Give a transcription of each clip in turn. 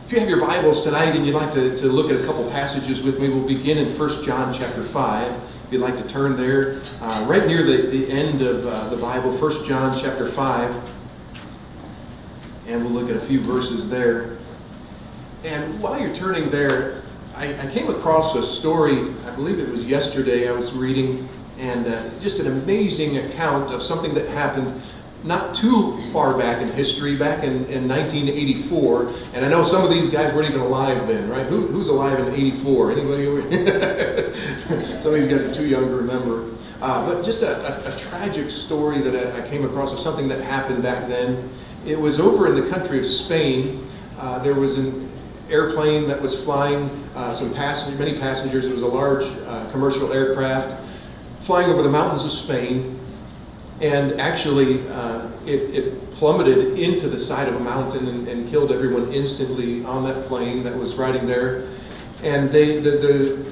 If you have your Bibles tonight and you'd like to look at a couple passages with me, we'll begin in 1 John chapter 5. If you'd like to turn there, right near the end of the Bible, 1 John chapter 5. And we'll look at a few verses there. And while you're turning there, I came across a story, I believe it was yesterday I was reading, and just an amazing account of something that happened not too far back in history, back in 1984. And I know some of these guys weren't even alive then, right? Who's alive in 84? Anybody over here? Some of these guys are too young to remember. But just a tragic story that I came across of something that happened back then. It was over in the country of Spain. There was an airplane that was flying many passengers. It was a large commercial aircraft flying over the mountains of Spain. And actually, it plummeted into the side of a mountain and killed everyone instantly on that plane that was riding there. And the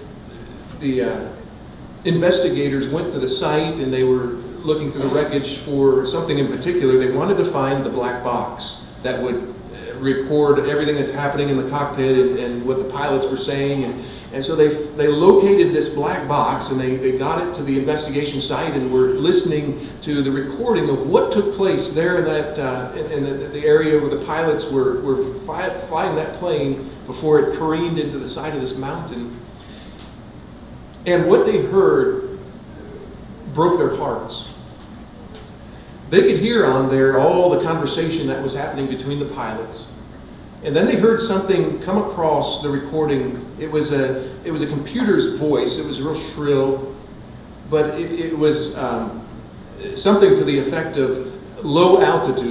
investigators went to the site and they were looking through the wreckage for something in particular. They wanted to find the black box that would record everything that's happening in the cockpit and what the pilots were saying. And so they located this black box and they got it to the investigation site and were listening to the recording of what took place there in that in the area where the pilots were flying that plane before it careened into the side of this mountain. And what they heard broke their hearts. They could hear on there all the conversation that was happening between the pilots. And then they heard something come across the recording. It was a computer's voice. It was real shrill, but it was something to the effect of low altitude,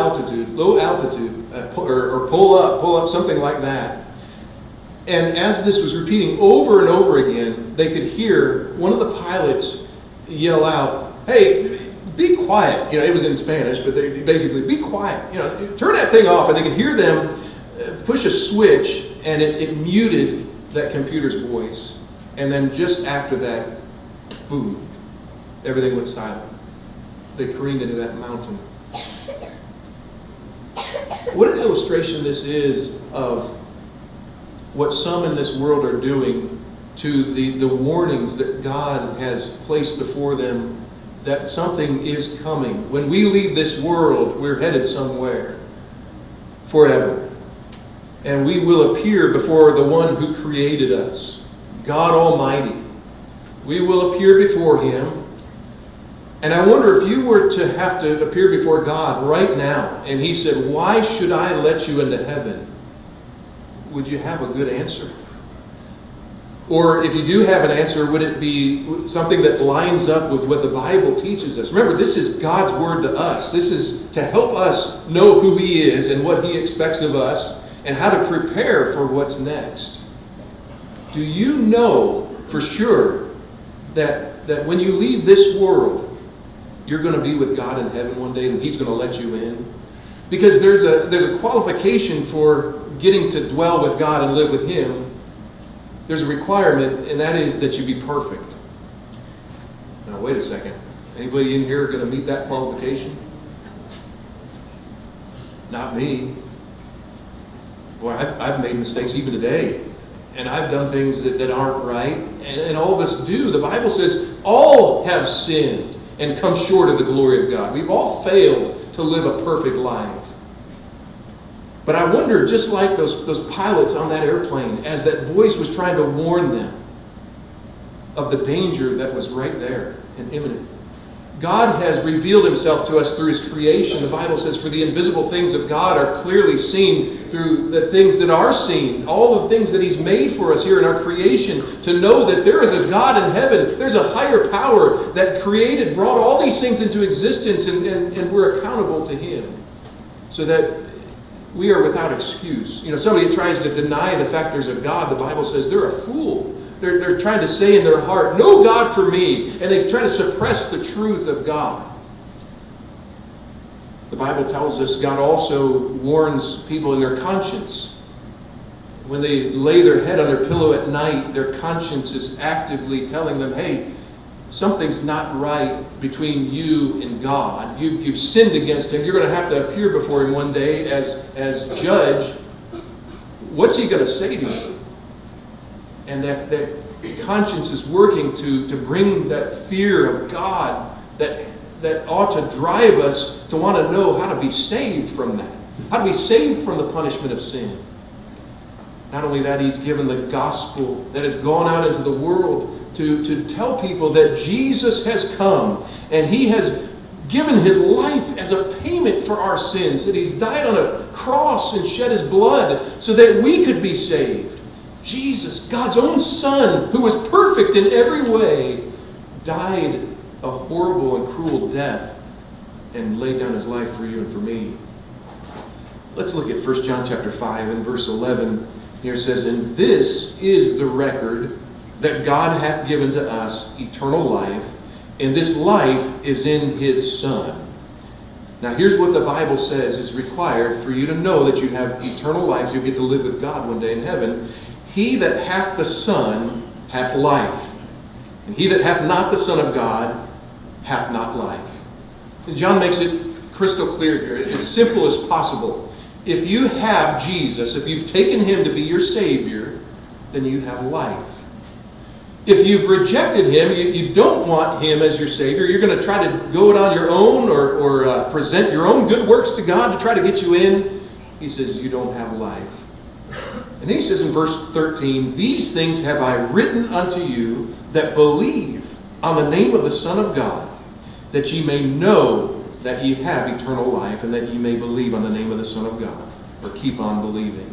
or pull up, something like that. And as this was repeating over and over again, they could hear one of the pilots yell out, "Hey, be quiet." It was in Spanish, but they basically, "Be quiet. Turn that thing off." And they could hear them push a switch, and it muted that computer's voice. And then just after that, boom, everything went silent. They careened into that mountain. What an illustration this is of what some in this world are doing to the warnings that God has placed before them, that something is coming. When we leave this world, we're headed somewhere forever. And we will appear before the one who created us, God Almighty. We will appear before Him. And I wonder if you were to have to appear before God right now, and He said, "Why should I let you into heaven?" Would you have a good answer? Or if you do have an answer, would it be something that lines up with what the Bible teaches us? Remember, this is God's Word to us. This is to help us know who He is and what He expects of us and how to prepare for what's next. Do you know for sure that when you leave this world, you're going to be with God in heaven one day and He's going to let you in? Because there's a qualification for getting to dwell with God and live with Him. There's a requirement, and that is that you be perfect. Now, wait a second. Anybody in here going to meet that qualification? Not me. Well, I've made mistakes even today. And I've done things that aren't right. And all of us do. The Bible says all have sinned and come short of the glory of God. We've all failed to live a perfect life. But I wonder, just like those pilots on that airplane, as that voice was trying to warn them of the danger that was right there and imminent. God has revealed Himself to us through His creation. The Bible says, "For the invisible things of God are clearly seen through the things that are seen." All the things that He's made for us here in our creation, to know that there is a God in heaven. There's a higher power that brought all these things into existence, and we're accountable to Him. So that we are without excuse. Somebody that tries to deny the fact there's a God, the Bible says they're a fool. They're trying to say in their heart, "No God for me." And they try to suppress the truth of God. The Bible tells us God also warns people in their conscience. When they lay their head on their pillow at night, their conscience is actively telling them, "Hey, something's not right between you and God. You've sinned against Him. You're going to have to appear before Him one day as judge. what's he going to say to you? And that conscience is working to bring that fear of God that ought to drive us to want to know how to be saved from that. How to be saved from the punishment of sin. Not only that, he's given the gospel that has gone out into the world to tell people that Jesus has come and he has given his life as a payment for our sins, that he's died on a cross and shed his blood so that we could be saved. Jesus, God's own Son, who was perfect in every way, died a horrible and cruel death and laid down his life for you and for me. Let's look at 1 John chapter 5 and verse 11. Here it says, "And this is the record that God hath given to us eternal life, and this life is in his Son." Now here's what the Bible says is required for you to know that you have eternal life. You'll get to live with God one day in heaven. "He that hath the Son hath life, and he that hath not the Son of God hath not life." And John makes it crystal clear here, as simple as possible. If you have Jesus, if you've taken him to be your Savior, then you have life. If you've rejected him, you don't want him as your Savior, you're going to try to go it on your own or present your own good works to God to try to get you in, he says you don't have life. And then he says in verse 13, "These things have I written unto you that believe on the name of the Son of God, that ye may know that ye have eternal life, and that ye may believe on the name of the Son of God," or keep on believing.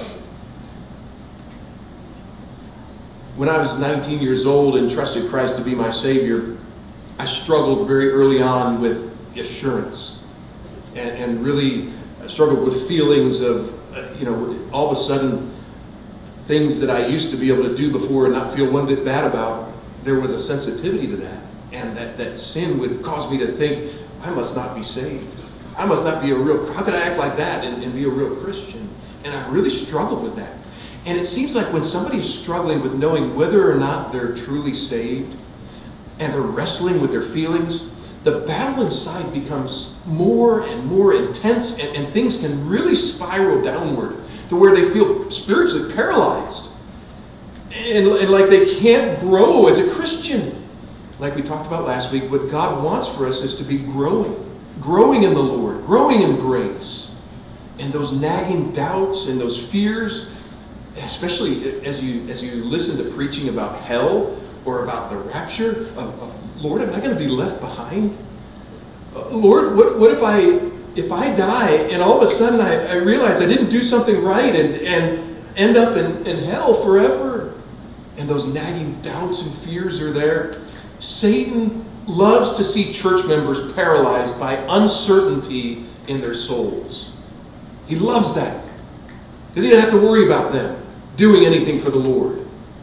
When I was 19 years old and trusted Christ to be my Savior, I struggled very early on with assurance. And really struggled with feelings of, all of a sudden, things that I used to be able to do before and not feel one bit bad about, there was a sensitivity to that. And that sin would cause me to think, I must not be saved. I must not be how could I act like that and be a real Christian? And I really struggled with that. And it seems like when somebody's struggling with knowing whether or not they're truly saved and are wrestling with their feelings, the battle inside becomes more and more intense, and things can really spiral downward to where they feel spiritually paralyzed and like they can't grow as a Christian. Like we talked about last week, what God wants for us is to be growing in the Lord, growing in grace. And those nagging doubts and those fears, especially as you listen to preaching about hell or about the rapture, of Lord, am I going to be left behind? Lord, what if I die and all of a sudden I realize I didn't do something right and end up in hell forever? And those nagging doubts and fears are there. Satan loves to see church members paralyzed by uncertainty in their souls. He loves that, because he doesn't have to worry about them doing anything for the Lord.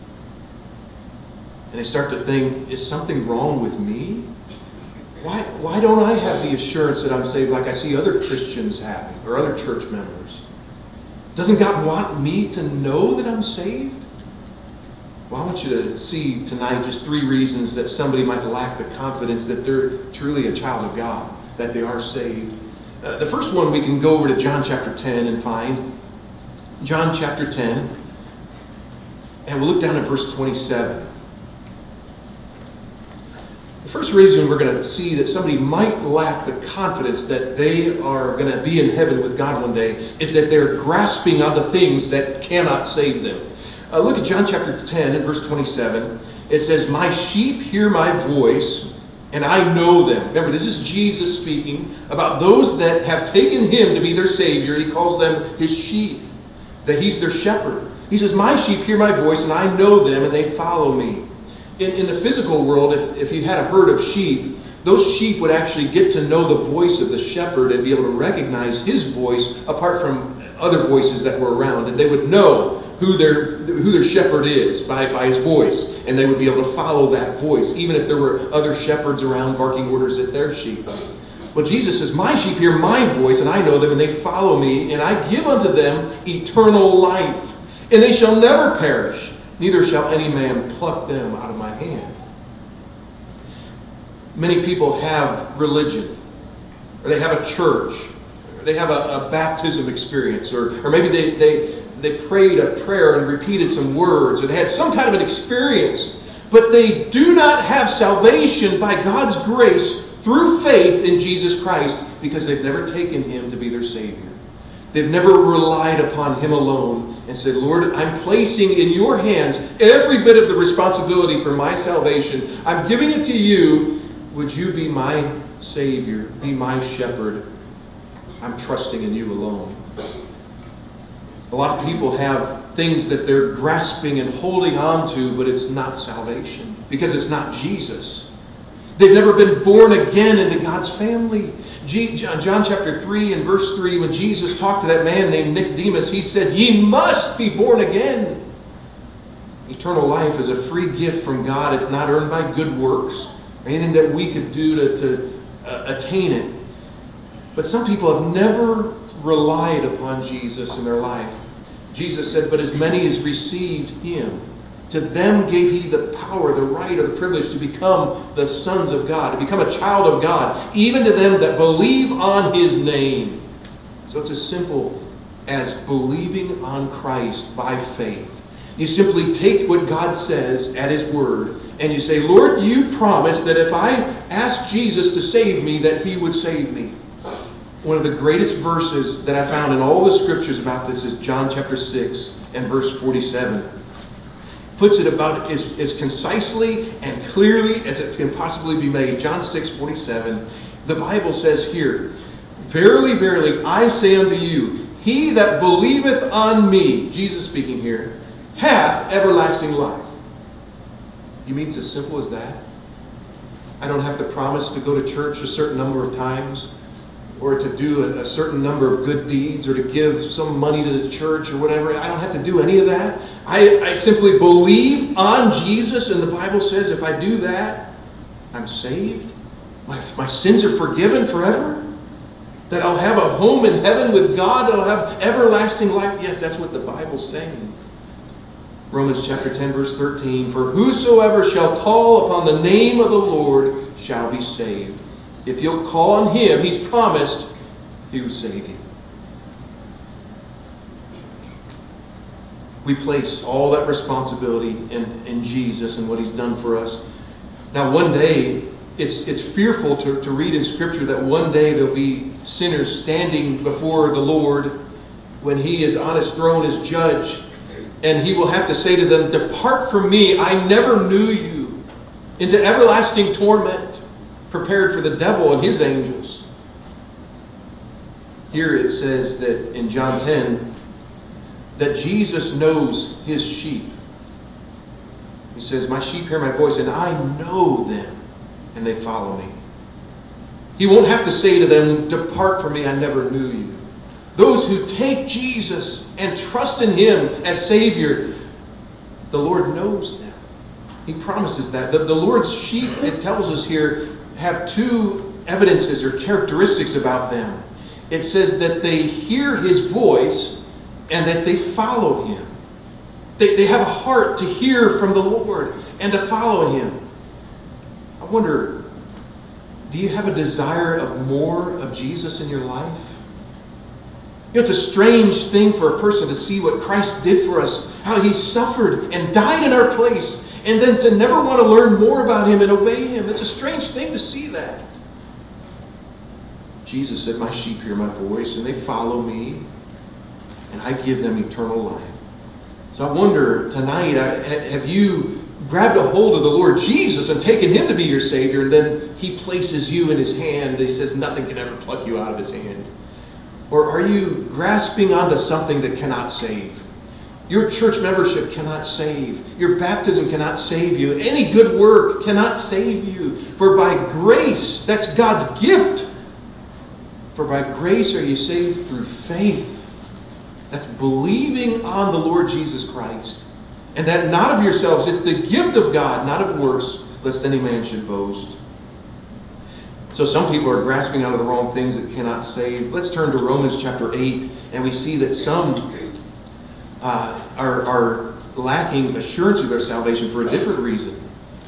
And they start to think, is something wrong with me? Why don't I have the assurance that I'm saved like I see other Christians having, or other church members? Doesn't God want me to know that I'm saved? Well, I want you to see tonight just 3 reasons that somebody might lack the confidence that they're truly a child of God, that they are saved. The first one we can go over to John chapter 10 and find. John chapter 10. And we'll look down at verse 27. The first reason we're going to see that somebody might lack the confidence that they are going to be in heaven with God one day is that they're grasping onto things that cannot save them. Look at John chapter 10 and verse 27. It says, "My sheep hear my voice, and I know them." Remember, this is Jesus speaking about those that have taken him to be their Savior. He calls them his sheep, that he's their shepherd. He says, "My sheep hear my voice, and I know them, and they follow me." In the physical world, if you had a herd of sheep, those sheep would actually get to know the voice of the shepherd and be able to recognize his voice apart from other voices that were around. And they would know who their shepherd is by his voice. And they would be able to follow that voice, even if there were other shepherds around barking orders at their sheep. Well, Jesus says, "My sheep hear my voice, and I know them, and they follow me, and I give unto them eternal life. And they shall never perish, neither shall any man pluck them out of my hand." Many people have religion, or they have a church, or they have a baptism experience, or maybe they prayed a prayer and repeated some words, or they had some kind of an experience, but they do not have salvation by God's grace through faith in Jesus Christ because they've never taken Him to be their Savior. They've never relied upon Him alone and said, Lord, I'm placing in your hands every bit of the responsibility for my salvation. I'm giving it to you. Would you be my Savior, be my shepherd? I'm trusting in you alone. A lot of people have things that they're grasping and holding on to, but it's not salvation because it's not Jesus. They've never been born again into God's family. John chapter 3 and verse 3, when Jesus talked to that man named Nicodemus, He said, ye must be born again. Eternal life is a free gift from God. It's not earned by good works or anything that we could do to attain it. But some people have never relied upon Jesus in their life. Jesus said, but as many as received Him, to them gave He the power, the right, or the privilege to become the sons of God, to become a child of God, even to them that believe on His name. So it's as simple as believing on Christ by faith. You simply take what God says at His word, and you say, Lord, you promised that if I ask Jesus to save me, that He would save me. One of the greatest verses that I found in all the scriptures about this is John chapter 6 and verse 47. Puts it about as concisely and clearly as it can possibly be made. John 6:47. The Bible says here, verily, verily, I say unto you, he that believeth on me, Jesus speaking here, hath everlasting life. You mean it's as simple as that? I don't have to promise to go to church a certain number of times, or to do a certain number of good deeds, or to give some money to the church or whatever. I don't have to do any of that. I simply believe on Jesus, and the Bible says if I do that, I'm saved. My sins are forgiven forever. That I'll have a home in heaven with God. That I'll have everlasting life. Yes, that's what the Bible's saying. Romans chapter 10 verse 13. For whosoever shall call upon the name of the Lord shall be saved. If you'll call on Him, He's promised He will save you. We place all that responsibility in Jesus and what He's done for us. Now one day, it's fearful to read in Scripture that one day there'll be sinners standing before the Lord when He is on His throne as judge. And He will have to say to them, depart from me, I never knew you, into everlasting torment, prepared for the devil and his angels. Here it says that in John 10 that Jesus knows His sheep. He says, my sheep hear my voice and I know them and they follow me. He won't have to say to them, depart from me, I never knew you. Those who take Jesus and trust in Him as Savior, the Lord knows them. He promises that. The Lord's sheep, it tells us here, have two evidences or characteristics about them. It says that they hear His voice and that they follow Him. They have a heart to hear from the Lord and to follow Him. I wonder, do you have a desire of more of Jesus in your life? You know, it's a strange thing for a person to see what Christ did for us, how He suffered and died in our place, and then to never want to learn more about Him and obey Him. It's a strange thing to see that. Jesus said, my sheep hear my voice and they follow me, and I give them eternal life. So I wonder tonight, have you grabbed a hold of the Lord Jesus and taken Him to be your Savior, and then He places you in His hand. He says nothing can ever pluck you out of His hand. Or are you grasping onto something that cannot save? Your church membership cannot save. Your baptism cannot save you. Any good work cannot save you. For by grace, that's God's gift. For by grace are you saved through faith. That's believing on the Lord Jesus Christ. And that not of yourselves, it's the gift of God, not of works, lest any man should boast. So some people are grasping onto the wrong things that cannot save. Let's turn to Romans chapter 8, and we see that some are lacking assurance of their salvation for a different reason.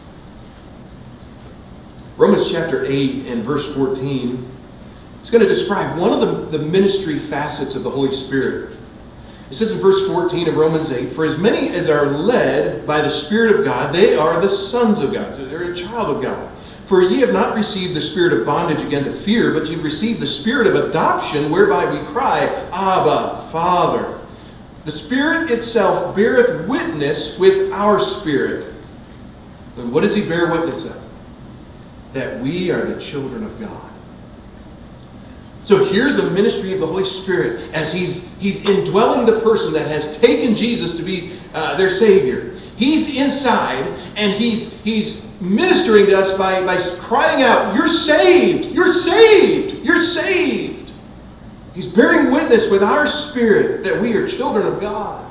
Romans chapter 8 and verse 14 is going to describe one of the ministry facets of the Holy Spirit. It says in verse 14 of Romans 8, "For as many as are led by the Spirit of God, they are the sons of God." So they're a child of God. "For ye have not received the spirit of bondage again to fear, but ye have received the spirit of adoption, whereby we cry, Abba, Father. The Spirit itself beareth witness with our spirit." And what does He bear witness of? That we are the children of God. So here's a ministry of the Holy Spirit as He's indwelling the person that has taken Jesus to be their Savior. He's inside and He's ministering to us by crying out, "You're saved! You're saved! You're saved!" He's bearing witness with our spirit that we are children of God.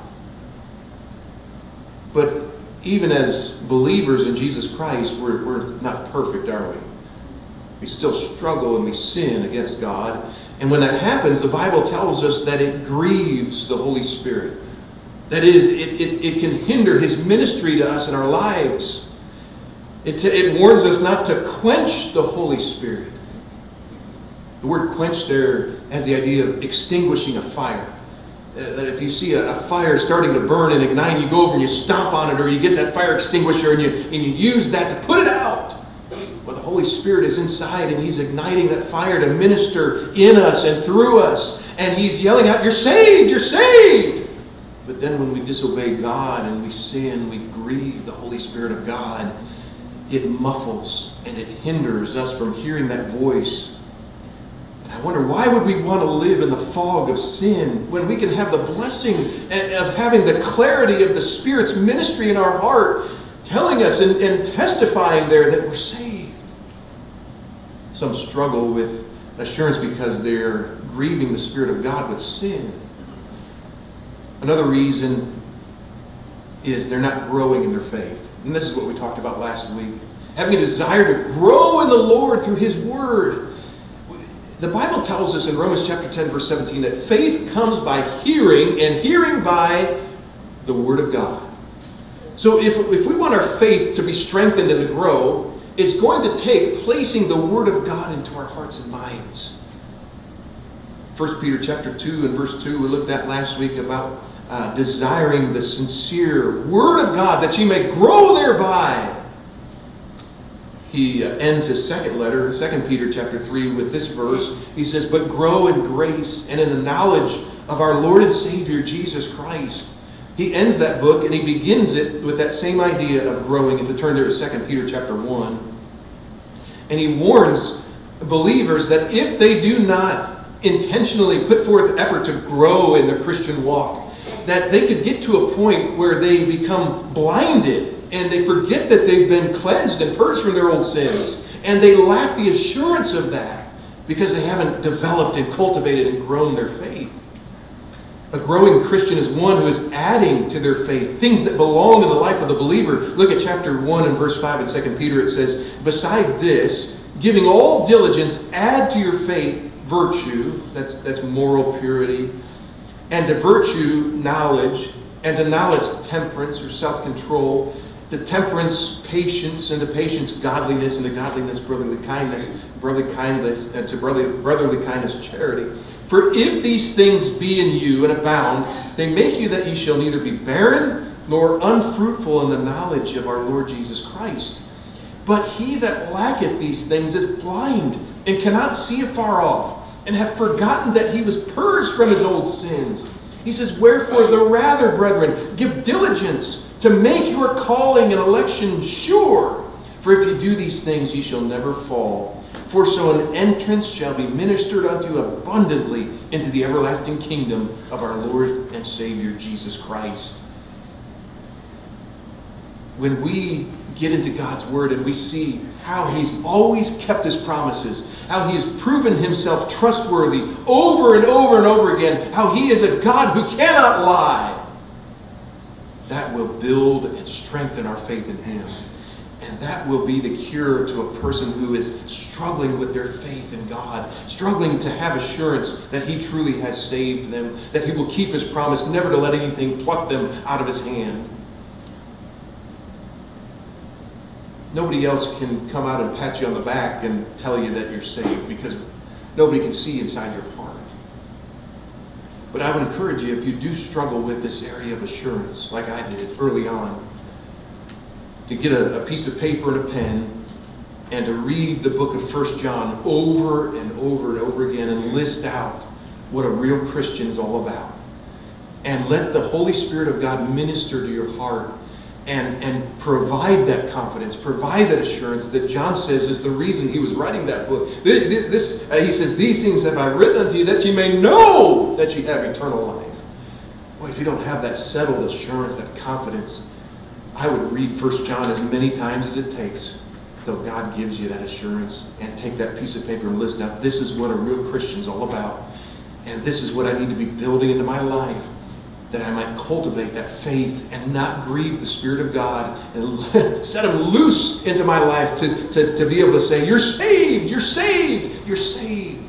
But even as believers in Jesus Christ, we're not perfect, are we? We still struggle and we sin against God. And when that happens, the Bible tells us that it grieves the Holy Spirit. That is, it can hinder His ministry to us in our lives. It warns us not to quench the Holy Spirit. The word quench there has the idea of extinguishing a fire. That if you see a fire starting to burn and ignite, you go over and you stomp on it, or you get that fire extinguisher and you use that to put it out. Well, the Holy Spirit is inside and He's igniting that fire to minister in us and through us. And He's yelling out, "You're saved! You're saved!" But then when we disobey God and we sin, we grieve the Holy Spirit of God. It muffles and it hinders us from hearing that voice. And I wonder, why would we want to live in the fog of sin when we can have the blessing of having the clarity of the Spirit's ministry in our heart, telling us and testifying there that we're saved? Some struggle with assurance because they're grieving the Spirit of God with sin. Another reason is they're not growing in their faith. And this is what we talked about last week. Having a desire to grow in the Lord through His Word. The Bible tells us in Romans chapter 10, verse 17, that faith comes by hearing, and hearing by the Word of God. So if we want our faith to be strengthened and to grow, it's going to take placing the Word of God into our hearts and minds. 1 Peter chapter 2 and verse 2 we looked at last week about desiring the sincere Word of God that ye may grow thereby. He ends his second letter, 2 Peter chapter 3, with this verse. He says, "But grow in grace and in the knowledge of our Lord and Savior Jesus Christ." He ends that book and he begins it with that same idea of growing. If you turn there to 2 Peter chapter 1. And he warns believers that if they do not intentionally put forth effort to grow in their Christian walk, that they could get to a point where they become blinded and they forget that they've been cleansed and purged from their old sins. And they lack the assurance of that because they haven't developed and cultivated and grown their faith. A growing Christian is one who is adding to their faith things that belong in the life of the believer. Look at chapter 1 and verse 5 in 2 Peter. It says, "Beside this, giving all diligence, add to your faith virtue," that's moral purity, "and to virtue knowledge, and to knowledge temperance," or self-control, "to temperance patience, and to patience godliness, and to godliness brotherly kindness, and to brotherly kindness charity. For if these things be in you and abound, they make you that ye shall neither be barren nor unfruitful in the knowledge of our Lord Jesus Christ. But he that lacketh these things is blind, and cannot see afar off, and hath forgotten that he was purged from his old sins." He says, "Wherefore the rather, brethren, give diligence to make your calling and election sure. For if ye do these things, ye shall never fall. For so an entrance shall be ministered unto abundantly into the everlasting kingdom of our Lord and Savior Jesus Christ." When we get into God's Word and we see how He's always kept His promises, how He has proven Himself trustworthy over and over and over again, how He is a God who cannot lie, that will build and strengthen our faith in Him. And that will be the cure to a person who is struggling with their faith in God, struggling to have assurance that He truly has saved them, that He will keep His promise never to let anything pluck them out of His hand. Nobody else can come out and pat you on the back and tell you that you're saved, because nobody can see inside your heart. But I would encourage you, if you do struggle with this area of assurance, like I did early on, to get a piece of paper and a pen and to read the book of 1 John over and over and over again and list out what a real Christian is all about. And let the Holy Spirit of God minister to your heart and provide that confidence, provide that assurance that John says is the reason he was writing that book. He says, "These things have I written unto you, that you may know that you have eternal life." Boy, if you don't have that settled assurance, that confidence, I would read 1 John as many times as it takes till God gives you that assurance, and take that piece of paper and list out, this is what a real Christian's all about. And this is what I need to be building into my life, that I might cultivate that faith and not grieve the Spirit of God, and set Him loose into my life to be able to say, "You're saved, you're saved, you're saved."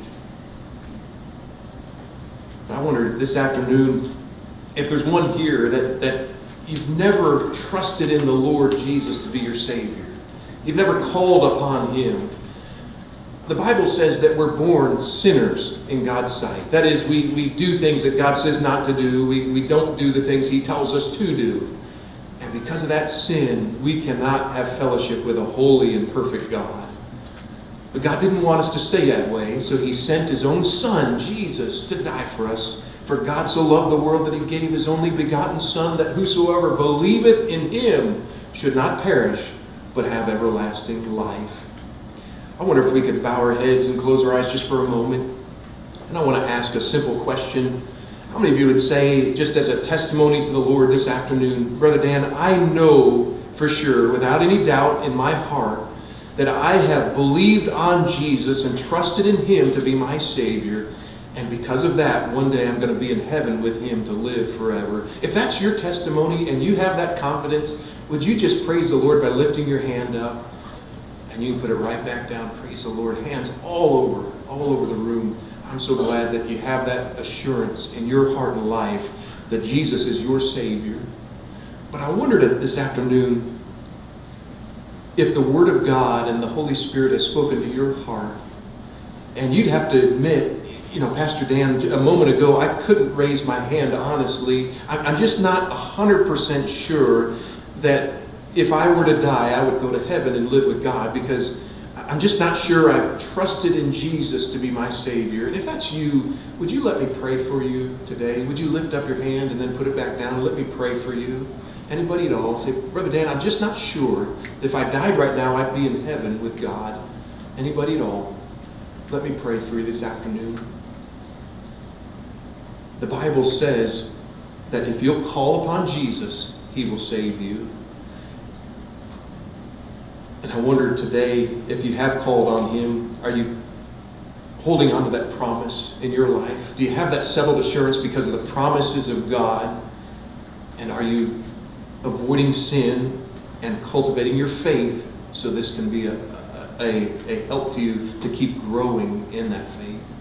I wonder this afternoon if there's one here that you've never trusted in the Lord Jesus to be your Savior. You've never called upon Him. The Bible says that we're born sinners in God's sight. That is, we do things that God says not to do. We don't do the things He tells us to do. And because of that sin, we cannot have fellowship with a holy and perfect God. But God didn't want us to stay that way, so He sent His own Son, Jesus, to die for us. For God so loved the world that He gave His only begotten Son, that whosoever believeth in Him should not perish, but have everlasting life. I wonder if we could bow our heads and close our eyes just for a moment. And I want to ask a simple question. How many of you would say, just as a testimony to the Lord this afternoon, "Brother Dan, I know for sure, without any doubt in my heart, that I have believed on Jesus and trusted in Him to be my Savior. And because of that, one day I'm going to be in heaven with Him to live forever." If that's your testimony and you have that confidence, would you just praise the Lord by lifting your hand up? And you can put it right back down. Praise the Lord. Hands all over the room. I'm so glad that you have that assurance in your heart and life that Jesus is your Savior. But I wondered this afternoon if the Word of God and the Holy Spirit has spoken to your heart. And you'd have to admit, Pastor Dan, a moment ago, I couldn't raise my hand honestly. I'm just not 100% sure that if I were to die, I would go to heaven and live with God, because I'm just not sure I've trusted in Jesus to be my Savior. And if that's you, would you let me pray for you today? Would you lift up your hand and then put it back down and let me pray for you? Anybody at all? Say, "Brother Dan, I'm just not sure that if I died right now, I'd be in heaven with God." Anybody at all? Let me pray for you this afternoon. The Bible says that if you'll call upon Jesus, He will save you. And I wonder today, if you have called on Him, are you holding on to that promise in your life? Do you have that settled assurance because of the promises of God? And are you avoiding sin and cultivating your faith so this can be a help to you to keep growing in that faith?